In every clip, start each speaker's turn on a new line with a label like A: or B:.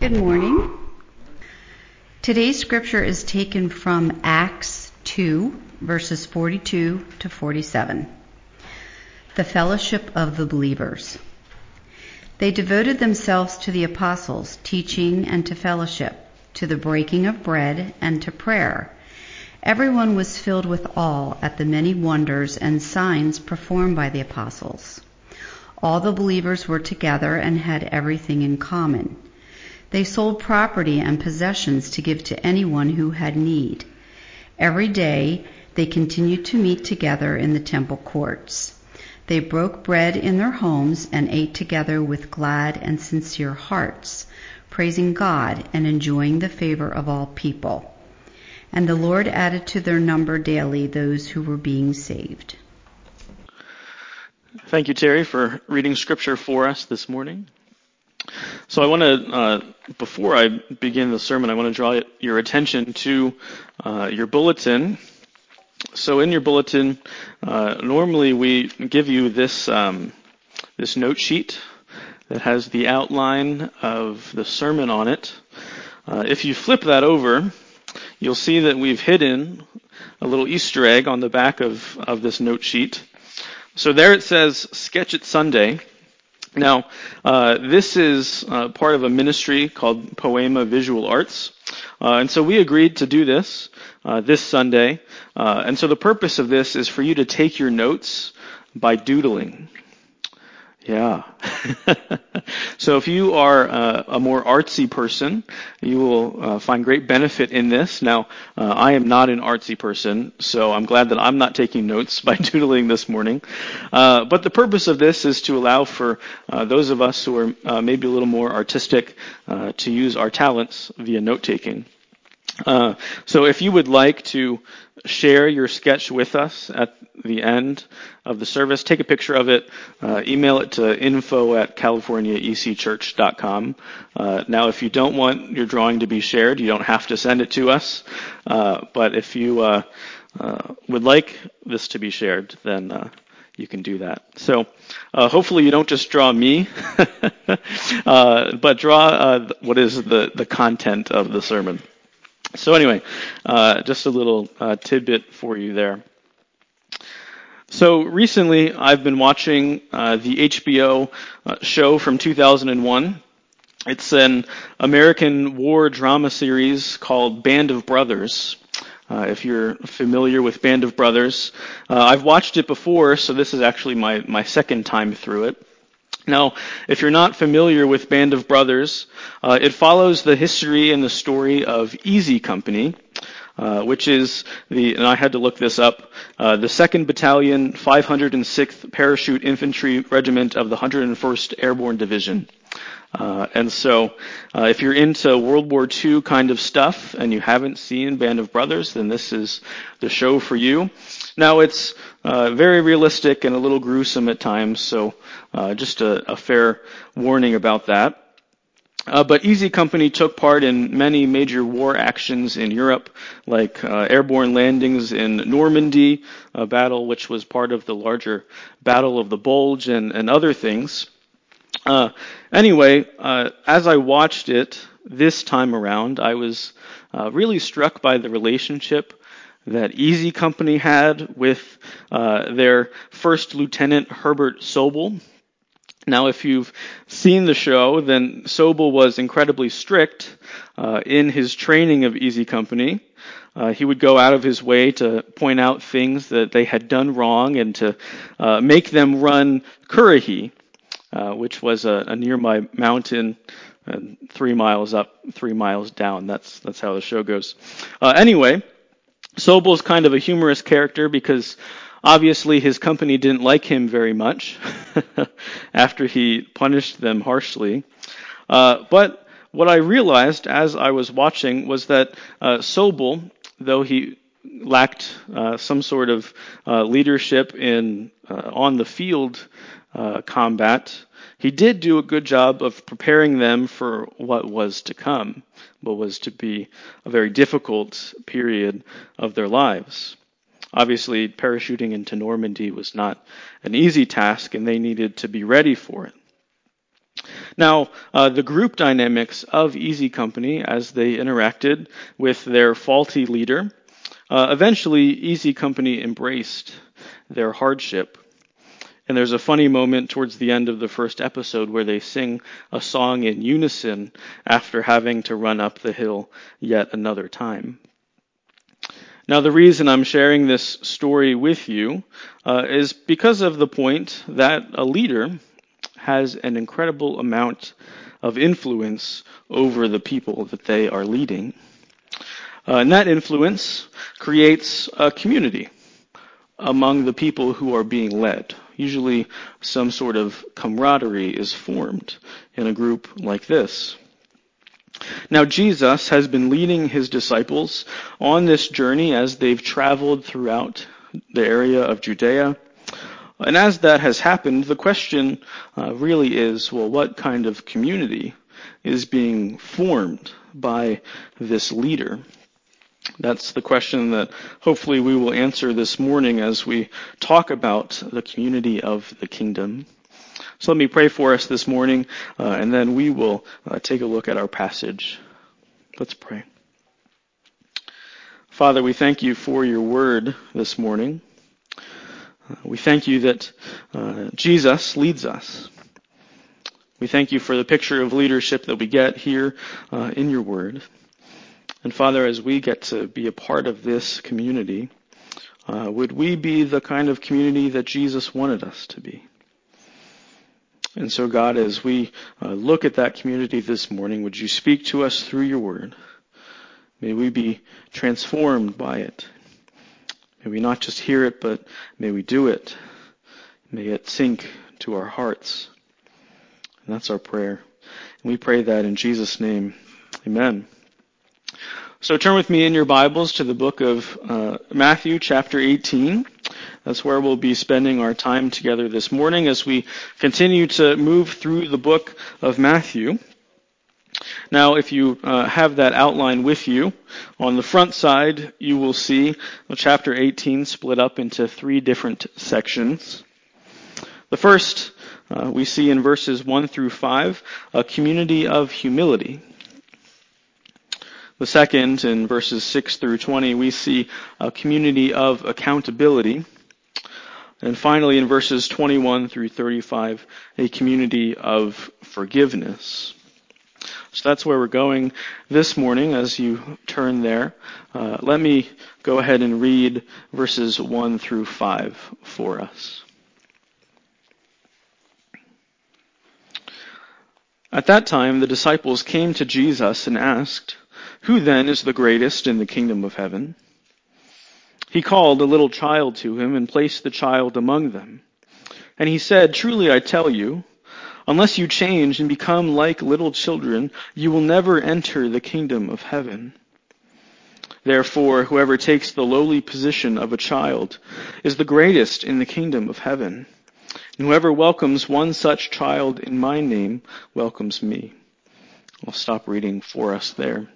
A: Good morning. Today's scripture is taken from Acts 2, verses 42 to 47. The fellowship of the believers. They devoted themselves to the apostles' teaching and to fellowship, to the breaking of bread and to prayer. Everyone was filled with awe at the many wonders and signs performed by the apostles. All the believers were together and had everything in common. They sold property and possessions to give to anyone who had need. Every day they continued to meet together in the temple courts. They broke bread in their homes and ate together with glad and sincere hearts, praising God and enjoying the favor of all people. And the Lord added to their number daily those who were being saved.
B: Thank you, Terry, for reading scripture for us this morning. So I want to, before I begin the sermon, I want to draw your attention to your bulletin. So in your bulletin, normally we give you this this note sheet that has the outline of the sermon on it. If you flip that over, you'll see that we've hidden a little Easter egg on the back of this note sheet. So there it says, Sketch It Sunday. Now, this is part of a ministry called Poema Visual Arts. And so we agreed to do this this Sunday. And so the purpose of this is for you to take your notes by doodling. Yeah. So if you are a more artsy person, you will find great benefit in this. Now, I am not an artsy person, so I'm glad that I'm not taking notes by doodling this morning. But the purpose of this is to allow for those of us who are maybe a little more artistic to use our talents via note-taking. So if you would like to share your sketch with us at the end of the service, take a picture of it, email it to info@californiaecchurch.com. Now, if you don't want your drawing to be shared, you don't have to send it to us. But if you would like this to be shared, then you can do that. So hopefully you don't just draw me, but draw what is the content of the sermon. So anyway, just a little tidbit for you there. So recently I've been watching the HBO show from 2001. It's an American war drama series called Band of Brothers. If you're familiar with Band of Brothers, I've watched it before, so this is actually my second time through it. Now, if you're not familiar with Band of Brothers, it follows the history and the story of Easy Company, which is and I had to look this up, the 2nd Battalion, 506th Parachute Infantry Regiment of the 101st Airborne Division. And so, if you're into World War II kind of stuff and you haven't seen Band of Brothers, then this is the show for you. Now, it's very realistic and a little gruesome at times, so just a fair warning about that. But Easy Company took part in many major war actions in Europe, like airborne landings in Normandy, a battle which was part of the larger Battle of the Bulge and other things. Anyway, as I watched it this time around, I was really struck by the relationship that Easy Company had with their first lieutenant, Herbert Sobel. Now, if you've seen the show, then Sobel was incredibly strict in his training of Easy Company. He would go out of his way to point out things that they had done wrong and to make them run Currahee, which was a nearby mountain 3 miles up, 3 miles down. That's how the show goes. Anyway, Sobel's kind of a humorous character because obviously his company didn't like him very much after he punished them harshly. But what I realized as I was watching was that Sobel, though he lacked some sort of leadership in on the field combat, he did do a good job of preparing them for what was to come, what was to be a very difficult period of their lives. Obviously, parachuting into Normandy was not an easy task, and they needed to be ready for it. Now, the group dynamics of Easy Company as they interacted with their faulty leader, eventually Easy Company embraced their hardship. And there's a funny moment towards the end of the first episode where they sing a song in unison after having to run up the hill yet another time. Now, the reason I'm sharing this story with you is because of the point that a leader has an incredible amount of influence over the people that they are leading. And that influence creates a community among the people who are being led. Usually some sort of camaraderie is formed in a group like this. Now, Jesus has been leading his disciples on this journey as they've traveled throughout the area of Judea. And as that has happened, the question really is, well, what kind of community is being formed by this leader? That's the question that hopefully we will answer this morning as we talk about the community of the kingdom. So let me pray for us this morning, and then we will take a look at our passage. Let's pray. Father, we thank you for your word this morning. We thank you that Jesus leads us. We thank you for the picture of leadership that we get here in your word. And Father, as we get to be a part of this community, would we be the kind of community that Jesus wanted us to be? And so, God, as we look at that community this morning, would you speak to us through your word? May we be transformed by it. May we not just hear it, but may we do it. May it sink to our hearts. And that's our prayer. And we pray that in Jesus' name. Amen. So turn with me in your Bibles to the book of Matthew chapter 18. That's where we'll be spending our time together this morning as we continue to move through the book of Matthew. Now, if you have that outline with you, on the front side you will see chapter 18 split up into 3 different sections. The first we see in verses 1 through 5, a community of humility. The second, in verses 6 through 20, we see a community of accountability. And finally, in verses 21 through 35, a community of forgiveness. So that's where we're going this morning as you turn there. Let me go ahead and read verses 1 through 5 for us. At that time, the disciples came to Jesus and asked, "Who then is the greatest in the kingdom of heaven?" He called a little child to him and placed the child among them. And he said, "Truly I tell you, unless you change and become like little children, you will never enter the kingdom of heaven. Therefore, whoever takes the lowly position of a child is the greatest in the kingdom of heaven. And whoever welcomes one such child in my name welcomes me." I'll stop reading for us there.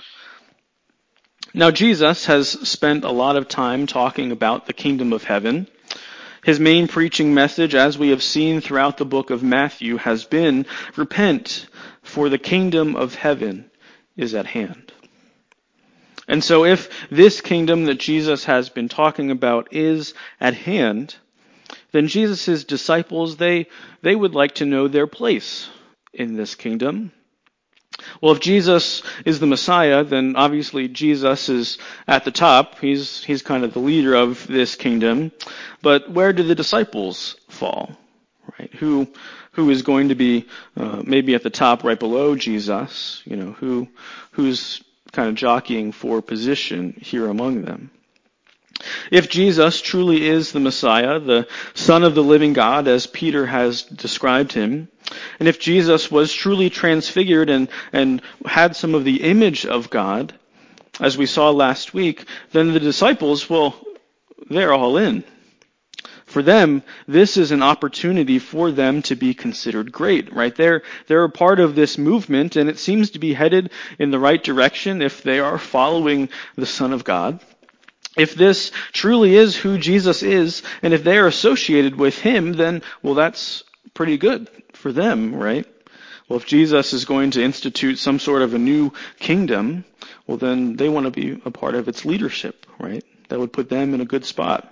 B: Now, Jesus has spent a lot of time talking about the kingdom of heaven. His main preaching message, as we have seen throughout the book of Matthew, has been, "Repent, for the kingdom of heaven is at hand." And so if this kingdom that Jesus has been talking about is at hand, then Jesus' disciples, they would like to know their place in this kingdom. Well, if Jesus is the Messiah, then obviously Jesus is at the top. He's kind of the leader of this kingdom. But where do the disciples fall? Right? Who is going to be maybe at the top right below Jesus? Who's kind of jockeying for position here among them? If Jesus truly is the Messiah, the Son of the living God, as Peter has described him, and if Jesus was truly transfigured and had some of the image of God, as we saw last week, then the disciples, well, they're all in. For them, this is an opportunity for them to be considered great, right? They're a part of this movement, and it seems to be headed in the right direction if they are following the Son of God. If this truly is who Jesus is, and if they are associated with him, then, well, that's pretty good for them, right? Well, if Jesus is going to institute some sort of a new kingdom, well, then they want to be a part of its leadership, right? That would put them in a good spot.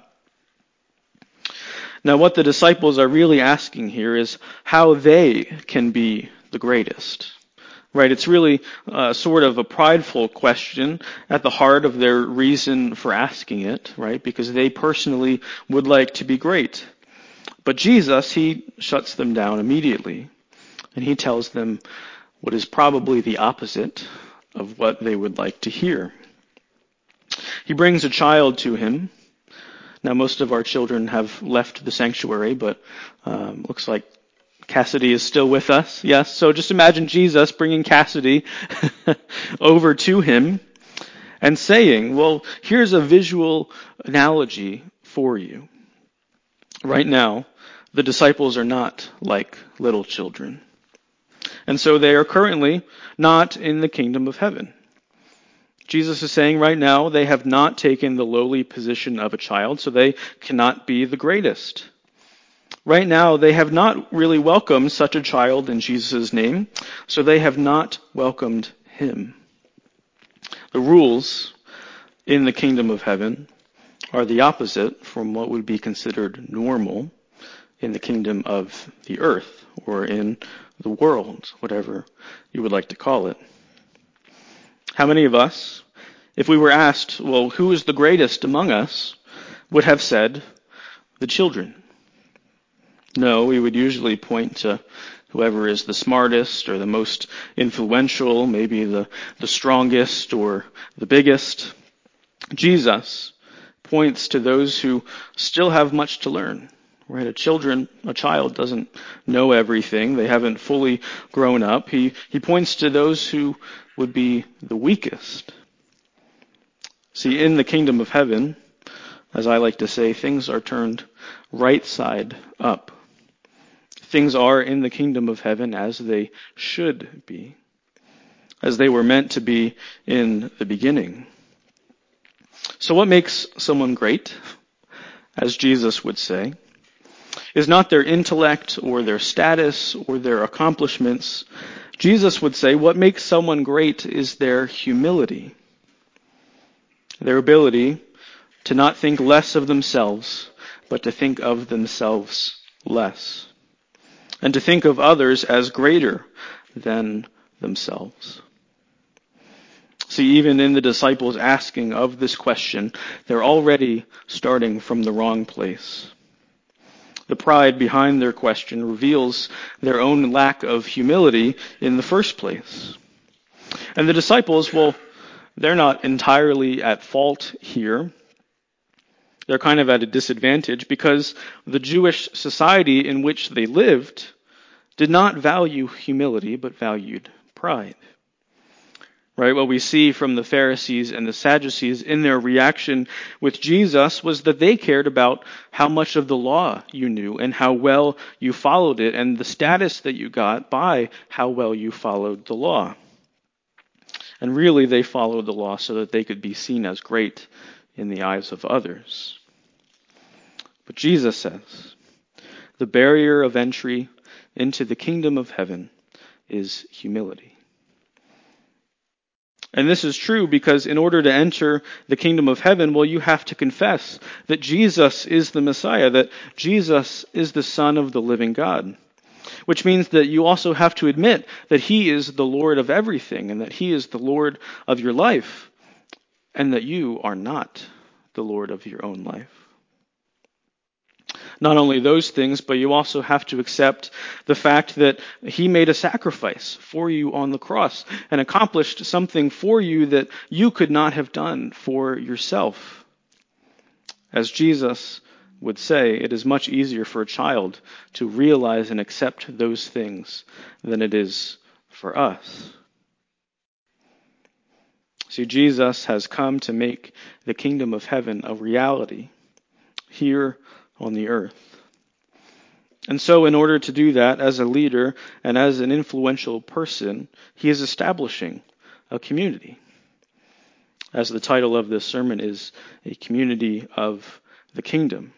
B: Now, what the disciples are really asking here is how they can be the greatest. Right? It's really sort of a prideful question at the heart of their reason for asking it, right? Because they personally would like to be great. But Jesus, he shuts them down immediately. And he tells them what is probably the opposite of what they would like to hear. He brings a child to him. Now, most of our children have left the sanctuary, but looks like Cassidy is still with us. Yes, so just imagine Jesus bringing Cassidy over to him and saying, well, here's a visual analogy for you. Right now, the disciples are not like little children. And so they are currently not in the kingdom of heaven. Jesus is saying right now they have not taken the lowly position of a child, so they cannot be the greatest. Right now, they have not really welcomed such a child in Jesus' name, so they have not welcomed him. The rules in the kingdom of heaven are the opposite from what would be considered normal in the kingdom of the earth, or in the world, whatever you would like to call it. How many of us, if we were asked, well, who is the greatest among us, would have said, the children? No, we would usually point to whoever is the smartest or the most influential, maybe the strongest or the biggest. Jesus points to those who still have much to learn. Right? A child doesn't know everything. They haven't fully grown up. He points to those who would be the weakest. See, in the kingdom of heaven, as I like to say, things are turned right side up. Things are in the kingdom of heaven as they should be, as they were meant to be in the beginning. So what makes someone great, as Jesus would say, is not their intellect or their status or their accomplishments. Jesus would say what makes someone great is their humility, their ability to not think less of themselves, but to think of themselves less, and to think of others as greater than themselves. See, even in the disciples asking of this question, they're already starting from the wrong place. The pride behind their question reveals their own lack of humility in the first place. And the disciples, well, they're not entirely at fault here. They're kind of at a disadvantage because the Jewish society in which they lived did not value humility, but valued pride. Right? What we see from the Pharisees and the Sadducees in their reaction with Jesus was that they cared about how much of the law you knew and how well you followed it and the status that you got by how well you followed the law. And really they followed the law so that they could be seen as great in the eyes of others. But Jesus says, the barrier of entry into the kingdom of heaven is humility. And this is true because in order to enter the kingdom of heaven, well, you have to confess that Jesus is the Messiah, that Jesus is the Son of the living God. Which means that you also have to admit that he is the Lord of everything and that he is the Lord of your life and that you are not the Lord of your own life. Not only those things, but you also have to accept the fact that he made a sacrifice for you on the cross and accomplished something for you that you could not have done for yourself. As Jesus would say, it is much easier for a child to realize and accept those things than it is for us. See, Jesus has come to make the kingdom of heaven a reality here on the earth. And so in order to do that, as a leader and as an influential person, he is establishing a community. As the title of this sermon is, a community of the kingdom.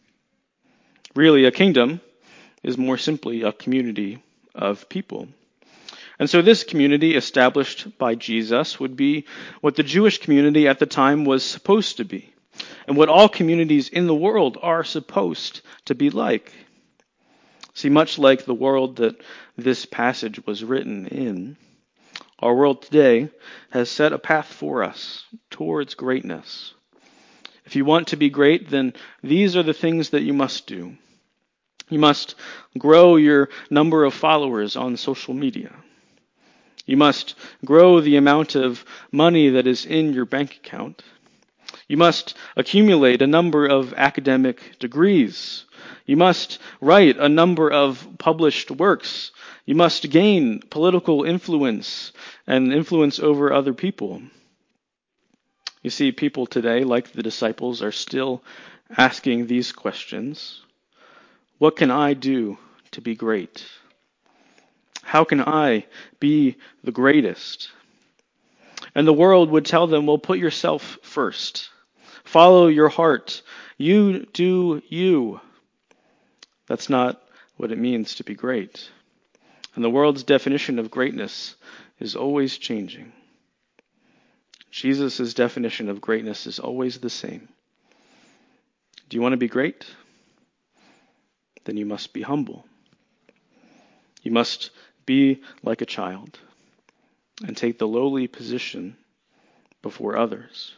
B: Really, a kingdom is more simply a community of people. And so this community established by Jesus would be what the Jewish community at the time was supposed to be, and what all communities in the world are supposed to be like. See, much like the world that this passage was written in, our world today has set a path for us towards greatness. If you want to be great, then these are the things that you must do. You must grow your number of followers on social media. You must grow the amount of money that is in your bank account. You must accumulate a number of academic degrees. You must write a number of published works. You must gain political influence and influence over other people. You see, people today, like the disciples, are still asking these questions. What can I do to be great? How can I be the greatest? And the world would tell them, well, put yourself first. Follow your heart. You do you. That's not what it means to be great. And the world's definition of greatness is always changing. Jesus' definition of greatness is always the same. Do you want to be great? Then you must be humble. You must be like a child and take the lowly position before others.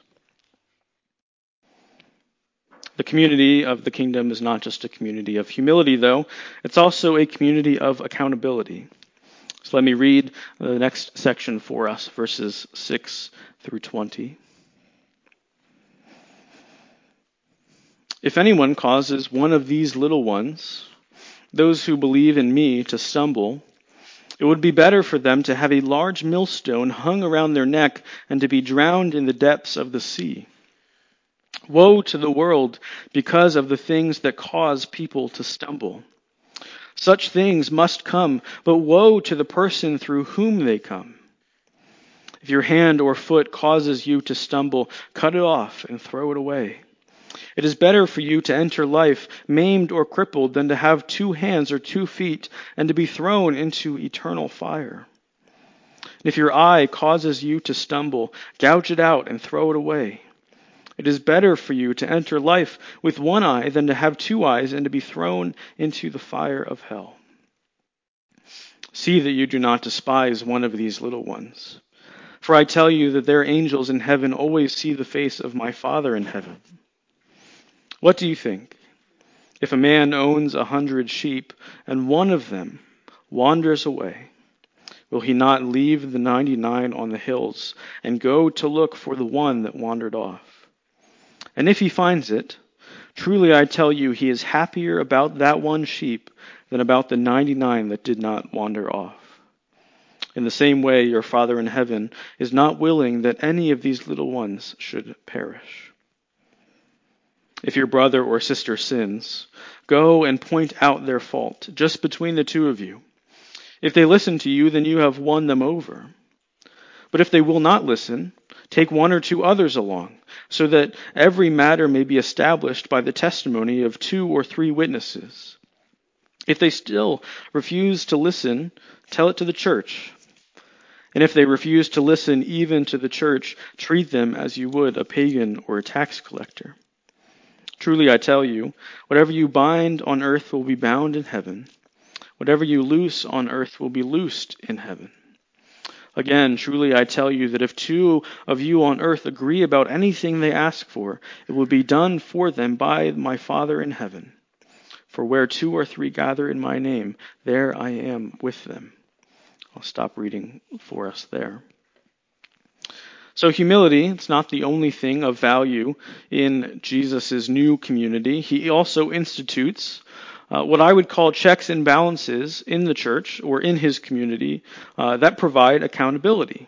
B: The community of the kingdom is not just a community of humility, though. It's also a community of accountability. So let me read the next section for us, verses 6 through 20. If anyone causes one of these little ones, those who believe in me, to stumble, it would be better for them to have a large millstone hung around their neck and to be drowned in the depths of the sea. Woe to the world because of the things that cause people to stumble. Such things must come, but woe to the person through whom they come. If your hand or foot causes you to stumble, cut it off and throw it away. It is better for you to enter life maimed or crippled than to have 2 hands or 2 feet and to be thrown into eternal fire. And if your eye causes you to stumble, gouge it out and throw it away. It is better for you to enter life with 1 eye than to have 2 eyes and to be thrown into the fire of hell. See that you do not despise one of these little ones. For I tell you that their angels in heaven always see the face of my Father in heaven. What do you think? If a man owns 100 sheep and one of them wanders away, will he not leave the 99 on the hills and go to look for the one that wandered off? And if he finds it, truly I tell you, he is happier about that one sheep than about the 99 that did not wander off. In the same way, your Father in heaven is not willing that any of these little ones should perish. If your brother or sister sins, go and point out their fault, just between the 2 of you. If they listen to you, then you have won them over. But if they will not listen, take 1 or 2 others along, so that every matter may be established by the testimony of 2 or 3 witnesses. If they still refuse to listen, tell it to the church. And if they refuse to listen even to the church, treat them as you would a pagan or a tax collector. Truly I tell you, whatever you bind on earth will be bound in heaven. Whatever you loose on earth will be loosed in heaven. Again, truly I tell you that if 2 of you on earth agree about anything they ask for, it will be done for them by my Father in heaven. For where 2 or 3 gather in my name, there I am with them. I'll stop reading for us there. So humility, it's not the only thing of value in Jesus' new community. He also institutes what I would call checks and balances in the church or in his community that provide accountability.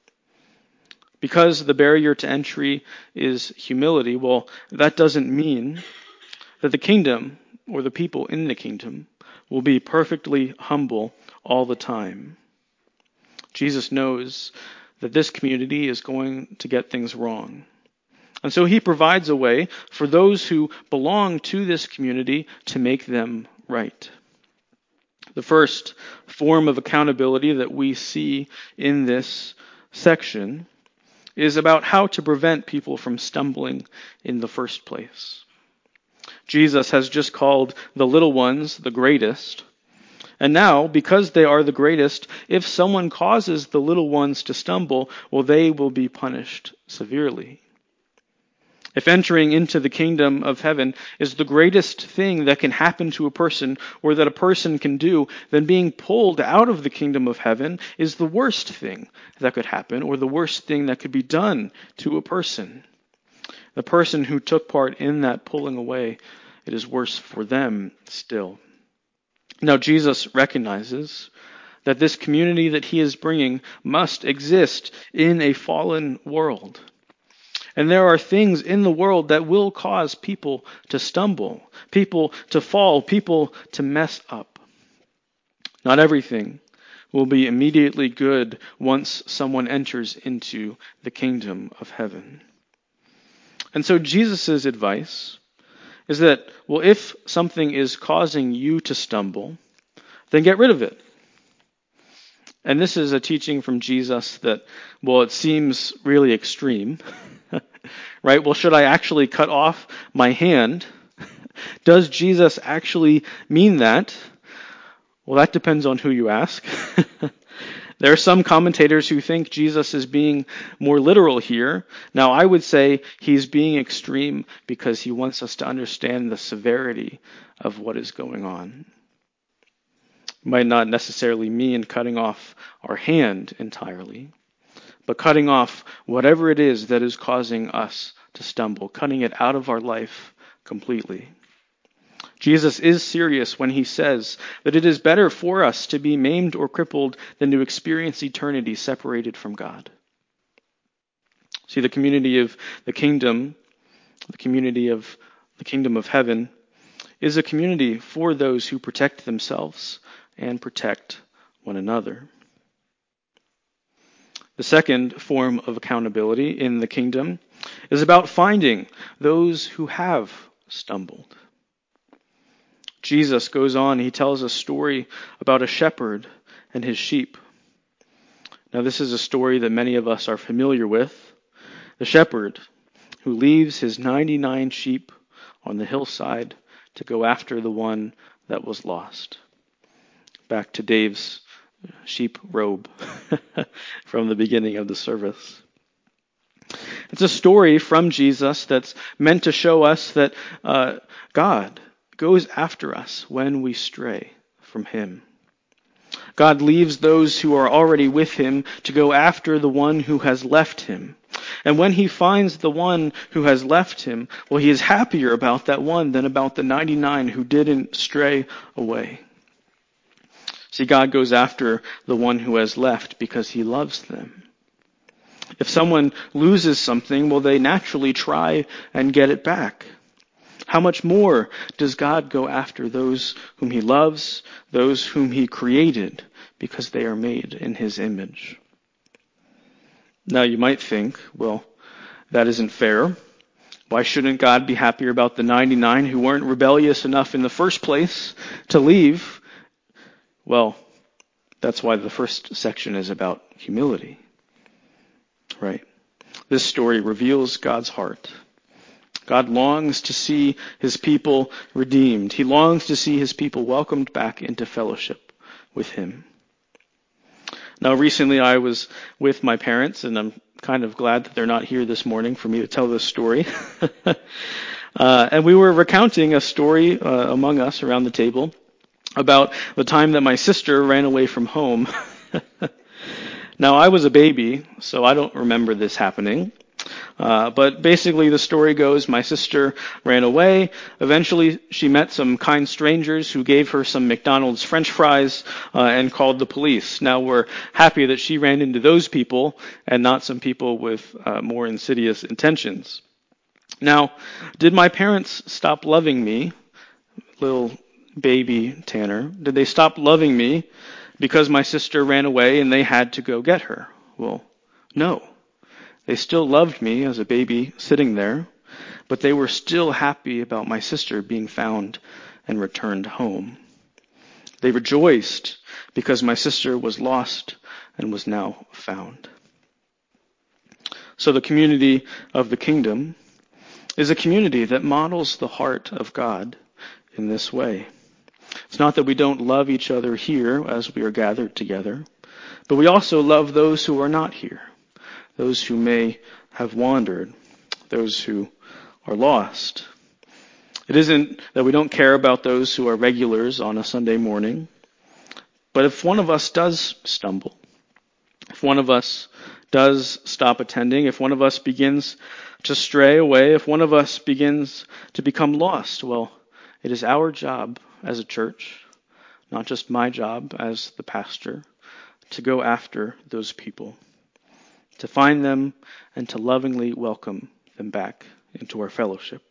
B: Because the barrier to entry is humility, well, that doesn't mean that the kingdom or the people in the kingdom will be perfectly humble all the time. Jesus knows that this community is going to get things wrong. And so he provides a way for those who belong to this community to make them right. The first form of accountability that we see in this section is about how to prevent people from stumbling in the first place. Jesus has just called the little ones the greatest. And now, because they are the greatest, if someone causes the little ones to stumble, well, they will be punished severely. If entering into the kingdom of heaven is the greatest thing that can happen to a person or that a person can do, then being pulled out of the kingdom of heaven is the worst thing that could happen or the worst thing that could be done to a person. The person who took part in that pulling away, it is worse for them still. Now, Jesus recognizes that this community that he is bringing must exist in a fallen world. And there are things in the world that will cause people to stumble, people to fall, people to mess up. Not everything will be immediately good once someone enters into the kingdom of heaven. And so Jesus' advice is that, well, if something is causing you to stumble, then get rid of it. And this is a teaching from Jesus that, well, it seems really extreme, right? Well, should I actually cut off my hand? Does Jesus actually mean that? Well, that depends on who you ask. There are some commentators who think Jesus is being more literal here. Now, I would say he's being extreme because he wants us to understand the severity of what is going on. Might not necessarily mean cutting off our hand entirely, but cutting off whatever it is that is causing us to stumble, cutting it out of our life completely. Jesus is serious when he says that it is better for us to be maimed or crippled than to experience eternity separated from God. See, the community of the kingdom, the community of the kingdom of heaven, is a community for those who protect themselves and protect one another. The second form of accountability in the kingdom is about finding those who have stumbled. Jesus goes on, he tells a story about a shepherd and his sheep. Now, this is a story that many of us are familiar with. The shepherd who leaves his 99 sheep on the hillside to go after the one that was lost. Back to Dave's sheep robe from the beginning of the service. It's a story from Jesus that's meant to show us that God goes after us when we stray from him. God leaves those who are already with him to go after the one who has left him. And when he finds the one who has left him, well, he is happier about that one than about the 99 who didn't stray away. See, God goes after the one who has left because he loves them. If someone loses something, well, they naturally try and get it back. How much more does God go after those whom he loves, those whom he created, because they are made in his image? Now you might think, well, that isn't fair. Why shouldn't God be happier about the 99 who weren't rebellious enough in the first place to leave? Well, that's why the first section is about humility, right? This story reveals God's heart. God longs to see his people redeemed. He longs to see his people welcomed back into fellowship with him. Now, recently I was with my parents, and I'm kind of glad that they're not here this morning for me to tell this story. And we were recounting a story among us around the table about the time that my sister ran away from home. Now, I was a baby, so I don't remember this happening. But basically the story goes, my sister ran away. Eventually she met some kind strangers who gave her some McDonald's French fries and called the police. Now we're happy that she ran into those people and not some people with more insidious intentions. Now, did my parents stop loving me, little baby Tanner? Did they stop loving me because my sister ran away and they had to go get her? Well, no. They still loved me as a baby sitting there, but they were still happy about my sister being found and returned home. They rejoiced because my sister was lost and was now found. So the community of the kingdom is a community that models the heart of God in this way. It's not that we don't love each other here as we are gathered together, but we also love those who are not here, those who may have wandered, those who are lost. It isn't that we don't care about those who are regulars on a Sunday morning, but if one of us does stumble, if one of us does stop attending, if one of us begins to stray away, if one of us begins to become lost, well, it is our job as a church, not just my job as the pastor, to go after those people, to find them and to lovingly welcome them back into our fellowship.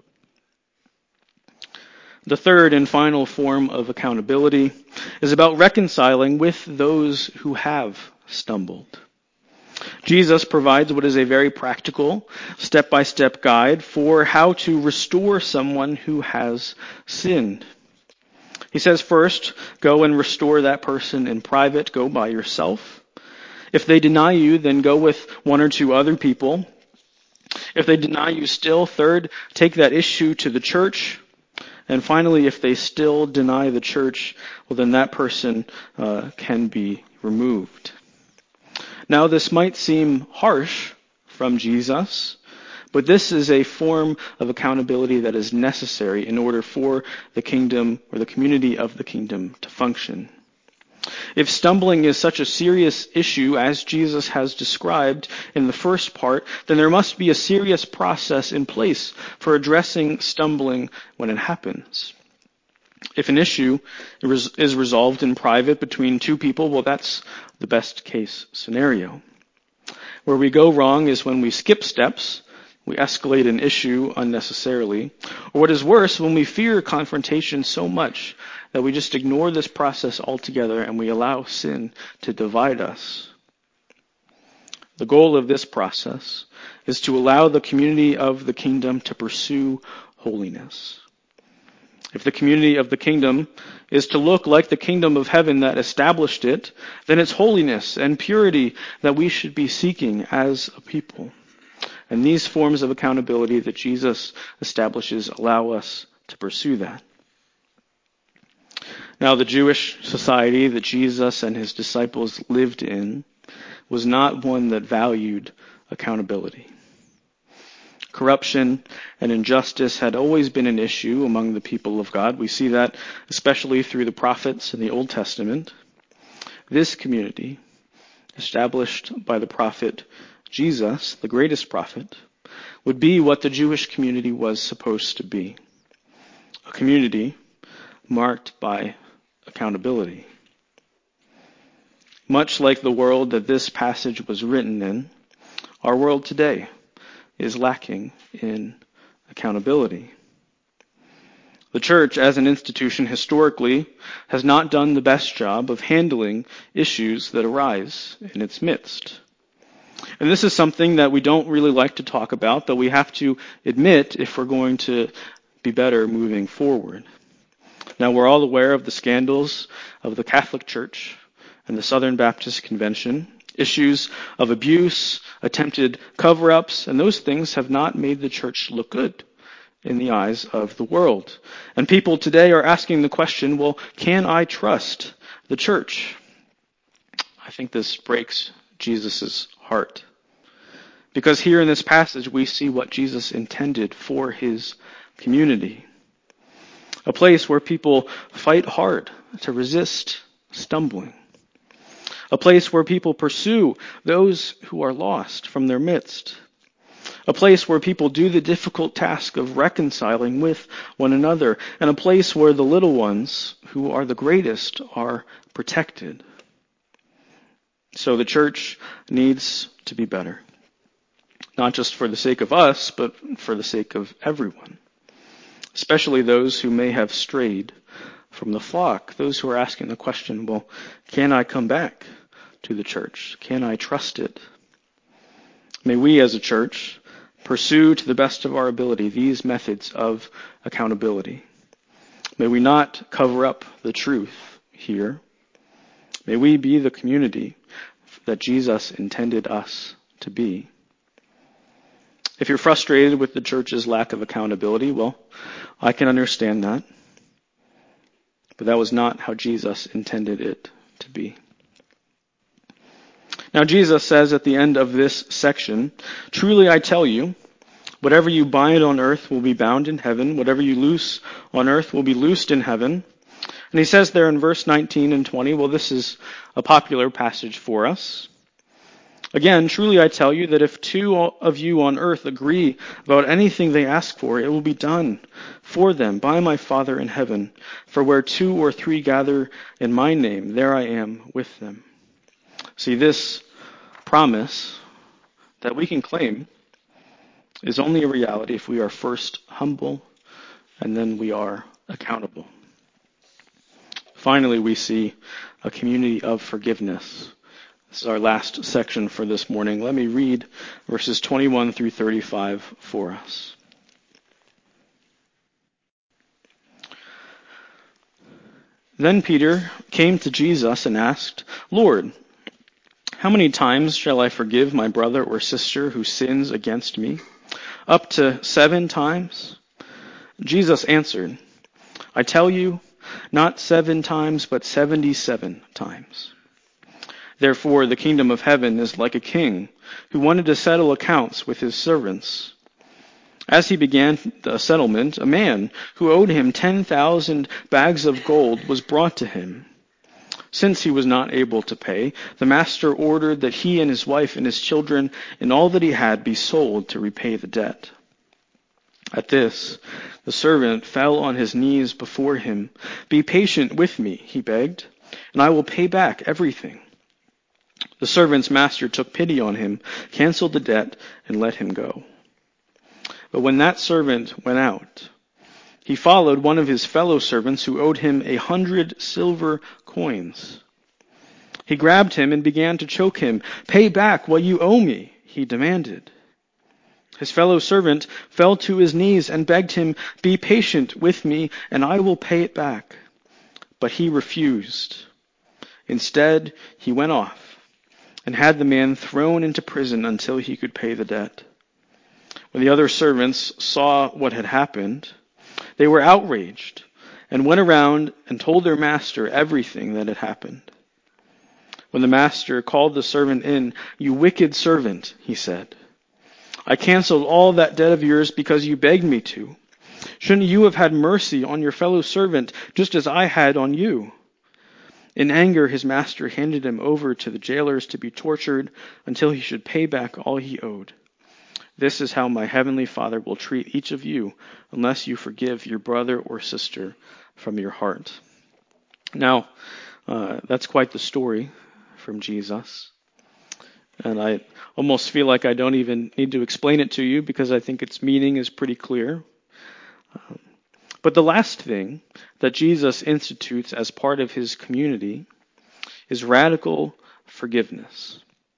B: The third and final form of accountability is about reconciling with those who have stumbled. Jesus provides what is a very practical, step-by-step guide for how to restore someone who has sinned. He says, first, go and restore that person in private. Go by yourself. If they deny you, then go with one or two other people. If they deny you still, third, take that issue to the church. And finally, if they still deny the church, well, then that person can be removed. Now, this might seem harsh from Jesus, but this is a form of accountability that is necessary in order for the kingdom or the community of the kingdom to function. If stumbling is such a serious issue as Jesus has described in the first part, then there must be a serious process in place for addressing stumbling when it happens. If an issue is resolved in private between two people, well, that's the best case scenario. Where we go wrong is when we skip steps, we escalate an issue unnecessarily, or what is worse, when we fear confrontation so much that we just ignore this process altogether and we allow sin to divide us. The goal of this process is to allow the community of the kingdom to pursue holiness. If the community of the kingdom is to look like the kingdom of heaven that established it, then it's holiness and purity that we should be seeking as a people. And these forms of accountability that Jesus establishes allow us to pursue that. Now, the Jewish society that Jesus and his disciples lived in was not one that valued accountability. Corruption and injustice had always been an issue among the people of God. We see that especially through the prophets in the Old Testament. This community, established by the prophet Jesus, the greatest prophet, would be what the Jewish community was supposed to be. A community marked by accountability. Much like the world that this passage was written in, our world today is lacking in accountability. The church, as an institution historically, has not done the best job of handling issues that arise in its midst. And this is something that we don't really like to talk about, but we have to admit if we're going to be better moving forward. Now, we're all aware of the scandals of the Catholic Church and the Southern Baptist Convention, issues of abuse, attempted cover-ups, and those things have not made the church look good in the eyes of the world. And people today are asking the question, well, can I trust the church? I think this breaks Jesus' heart. Because here in this passage, we see what Jesus intended for his community. A place where people fight hard to resist stumbling. A place where people pursue those who are lost from their midst. A place where people do the difficult task of reconciling with one another. And a place where the little ones, who are the greatest, are protected. So the church needs to be better. Not just for the sake of us, but for the sake of everyone. Especially those who may have strayed from the flock. Those who are asking the question, well, can I come back to the church? Can I trust it? May we as a church pursue to the best of our ability these methods of accountability. May we not cover up the truth here. May we be the community that Jesus intended us to be. If you're frustrated with the church's lack of accountability, well, I can understand that. But that was not how Jesus intended it to be. Now, Jesus says at the end of this section, "Truly I tell you, whatever you bind on earth will be bound in heaven. Whatever you loose on earth will be loosed in heaven." And he says there in verse 19 and 20, well, this is a popular passage for us. Again, truly I tell you that if two of you on earth agree about anything they ask for, it will be done for them by my Father in heaven. For where 2 or 3 gather in my name, there I am with them. See, this promise that we can claim is only a reality if we are first humble and then we are accountable. Finally, we see a community of forgiveness. This is our last section for this morning. Let me read verses 21 through 35 for us. Then Peter came to Jesus and asked, "Lord, how many times shall I forgive my brother or sister who sins against me? Up to 7 times?" Jesus answered, "I tell you, not 7 times, but 77 times. Therefore, the kingdom of heaven is like a king who wanted to settle accounts with his servants. As he began the settlement, a man who owed him 10,000 bags of gold was brought to him. Since he was not able to pay, the master ordered that he and his wife and his children and all that he had be sold to repay the debt. At this, the servant fell on his knees before him. 'Be patient with me,' he begged, 'and I will pay back everything.' The servant's master took pity on him, canceled the debt, and let him go. But when that servant went out, he followed one of his fellow servants who owed him 100 silver coins. He grabbed him and began to choke him. 'Pay back what you owe me,' he demanded. His fellow servant fell to his knees and begged him, 'Be patient with me, and I will pay it back.' But he refused. Instead, he went off and had the man thrown into prison until he could pay the debt. When the other servants saw what had happened, they were outraged and went around and told their master everything that had happened. When the master called the servant in, 'You wicked servant,' he said, 'I canceled all that debt of yours because you begged me to. Shouldn't you have had mercy on your fellow servant just as I had on you?' In anger, his master handed him over to the jailers to be tortured until he should pay back all he owed. This is how my heavenly Father will treat each of you unless you forgive your brother or sister from your heart." Now, that's quite the story from Jesus. And I almost feel like I don't even need to explain it to you because I think its meaning is pretty clear. But the last thing that Jesus institutes as part of his community is radical forgiveness.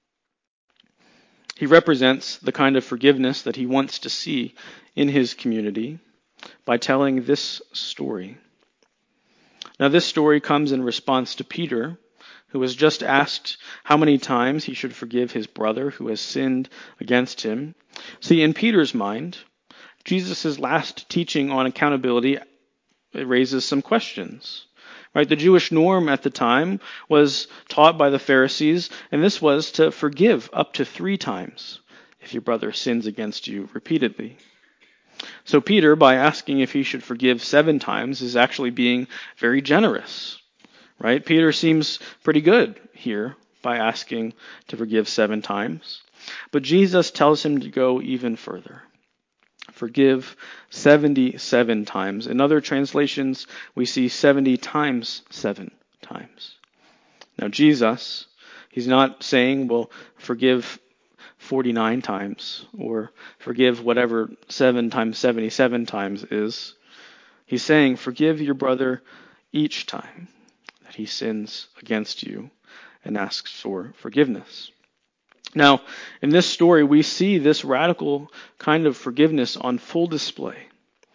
B: He represents the kind of forgiveness that he wants to see in his community by telling this story. Now, this story comes in response to Peter, who was just asked how many times he should forgive his brother who has sinned against him. See, in Peter's mind, Jesus' last teaching on accountability, it raises some questions. Right? The Jewish norm at the time was taught by the Pharisees, and this was to forgive up to 3 times if your brother sins against you repeatedly. So Peter, by asking if he should forgive 7 times, is actually being very generous. Right? Peter seems pretty good here by asking to forgive 7 times. But Jesus tells him to go even further. Forgive 77 times. In other translations, we see 70 times 7 times. Now Jesus, he's not saying, well, forgive 49 times or forgive whatever 7 times 77 times is. He's saying, forgive your brother each time that he sins against you and asks for forgiveness. Now, in this story, we see this radical kind of forgiveness on full display.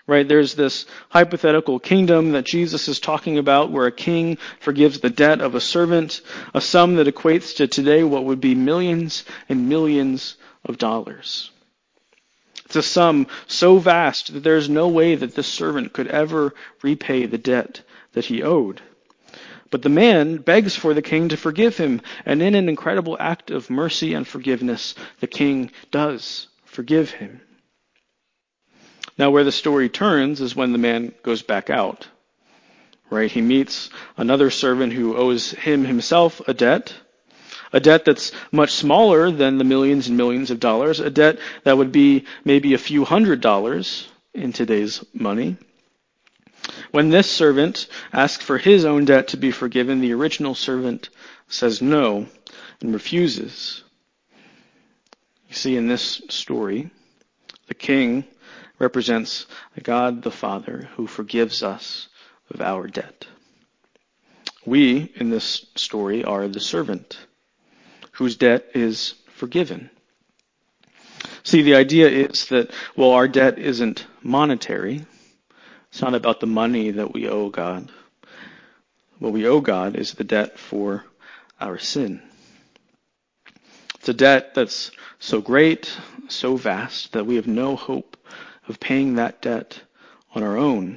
B: Right? There's this hypothetical kingdom that Jesus is talking about where a king forgives the debt of a servant, a sum that equates to today what would be millions and millions of dollars. It's a sum so vast that there's no way that this servant could ever repay the debt that he owed. But the man begs for the king to forgive him, and in an incredible act of mercy and forgiveness, the king does forgive him. Now, where the story turns is when the man goes back out. Right? He meets another servant who owes him himself a debt that's much smaller than the millions and millions of dollars, a debt that would be maybe a few $100s in today's money. When this servant asks for his own debt to be forgiven, the original servant says no and refuses. You see, in this story, the king represents God the Father who forgives us of our debt. We, in this story, are the servant whose debt is forgiven. See, the idea is that, well, our debt isn't monetary. It's not about the money that we owe God. What we owe God is the debt for our sin. It's a debt that's so great, so vast, that we have no hope of paying that debt on our own.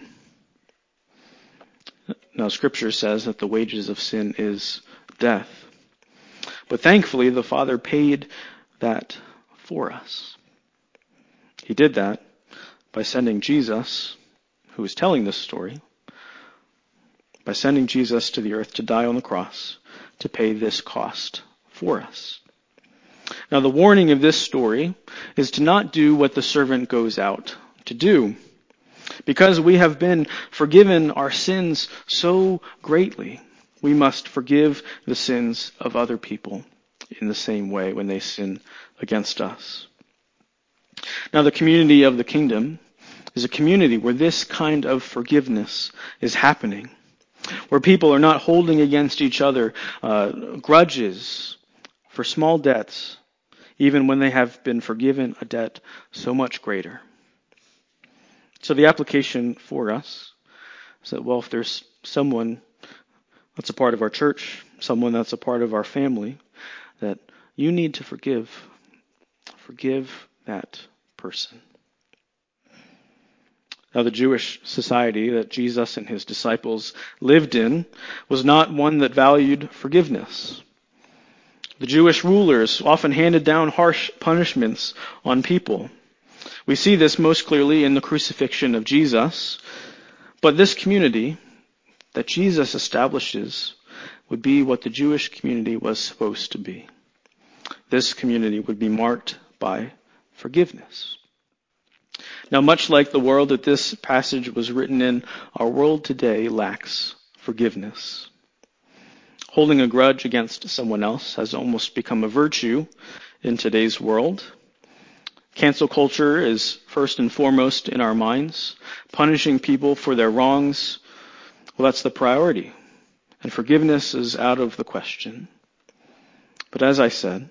B: Now, Scripture says that the wages of sin is death. But thankfully, the Father paid that for us. He did that by sending Jesus, who is telling this story, by sending Jesus to the earth to die on the cross to pay this cost for us. Now, the warning of this story is to not do what the servant goes out to do. Because we have been forgiven our sins so greatly, we must forgive the sins of other people in the same way when they sin against us. Now, the community of the kingdom is a community where this kind of forgiveness is happening, where people are not holding against each other grudges for small debts, even when they have been forgiven a debt so much greater. So the application for us is that, well, if there's someone that's a part of our church, someone that's a part of our family, that you need to forgive that person. Now, the Jewish society that Jesus and his disciples lived in was not one that valued forgiveness. The Jewish rulers often handed down harsh punishments on people. We see this most clearly in the crucifixion of Jesus. But this community that Jesus establishes would be what the Jewish community was supposed to be. This community would be marked by forgiveness. Now, much like the world that this passage was written in, our world today lacks forgiveness. Holding a grudge against someone else has almost become a virtue in today's world. Cancel culture is first and foremost in our minds. Punishing people for their wrongs, well, that's the priority. And forgiveness is out of the question. But as I said,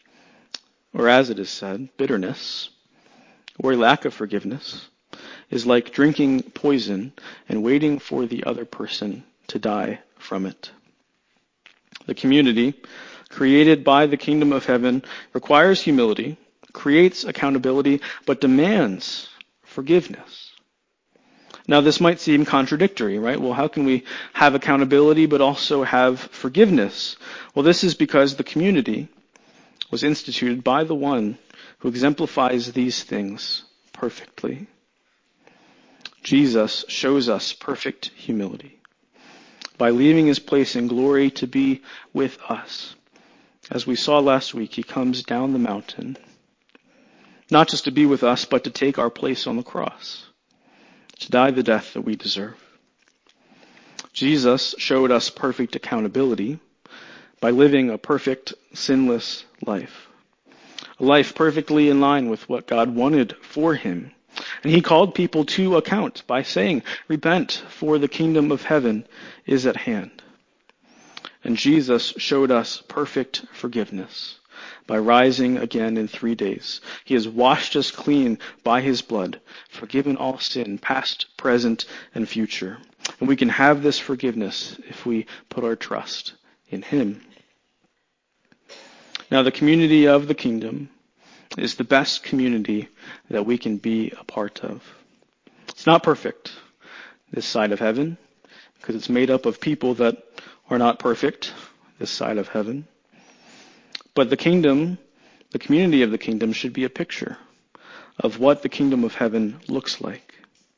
B: or as it is said, bitterness, or lack of forgiveness, is like drinking poison and waiting for the other person to die from it. The community created by the kingdom of heaven requires humility, creates accountability, but demands forgiveness. Now, this might seem contradictory, right? Well, how can we have accountability but also have forgiveness? Well, this is because the community was instituted by the one who exemplifies these things perfectly. Jesus shows us perfect humility by leaving his place in glory to be with us. As we saw last week, he comes down the mountain, not just to be with us, but to take our place on the cross, to die the death that we deserve. Jesus showed us perfect accountability by living a perfect, sinless life. A life perfectly in line with what God wanted for him. And he called people to account by saying, "Repent, for the kingdom of heaven is at hand." And Jesus showed us perfect forgiveness by rising again in 3 days. He has washed us clean by his blood, forgiven all sin, past, present, and future. And we can have this forgiveness if we put our trust in him. Now, the community of the kingdom is the best community that we can be a part of. It's not perfect, this side of heaven, because it's made up of people that are not perfect, this side of heaven. But the kingdom, the community of the kingdom, should be a picture of what the kingdom of heaven looks like.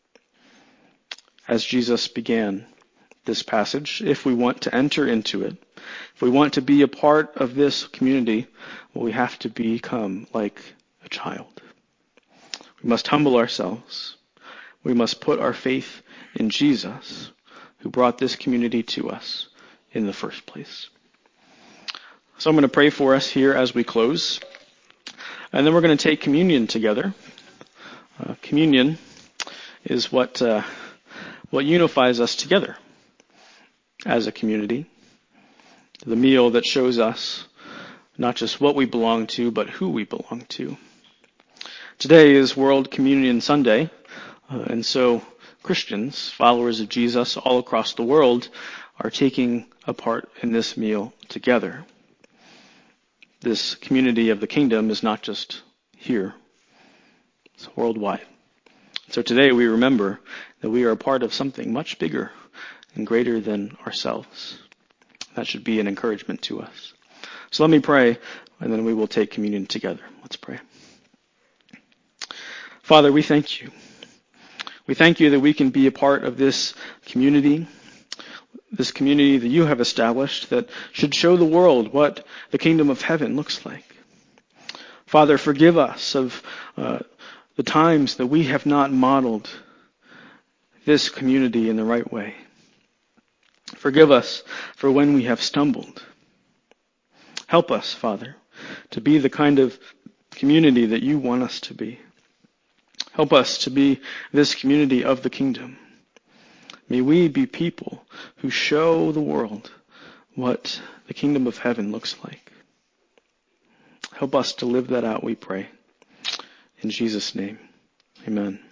B: As Jesus began this passage, if we want to enter into it, if we want to be a part of this community, well, we have to become like a child. We must humble ourselves. We must put our faith in Jesus, who brought this community to us in the first place. So I'm going to pray for us here as we close, and then we're going to take communion together. Communion is what unifies us together as a community. The meal that shows us not just what we belong to, but who we belong to. Today is World Communion Sunday, and so Christians, followers of Jesus all across the world, are taking a part in this meal together. This community of the kingdom is not just here, it's worldwide. So today we remember that we are a part of something much bigger and greater than ourselves. That should be an encouragement to us. So let me pray, and then we will take communion together. Let's pray. Father, we thank you. We thank you that we can be a part of this community that you have established that should show the world what the kingdom of heaven looks like. Father, forgive us of the times that we have not modeled this community in the right way. Forgive us for when we have stumbled. Help us, Father, to be the kind of community that you want us to be. Help us to be this community of the kingdom. May we be people who show the world what the kingdom of heaven looks like. Help us to live that out, we pray. In Jesus' name, amen.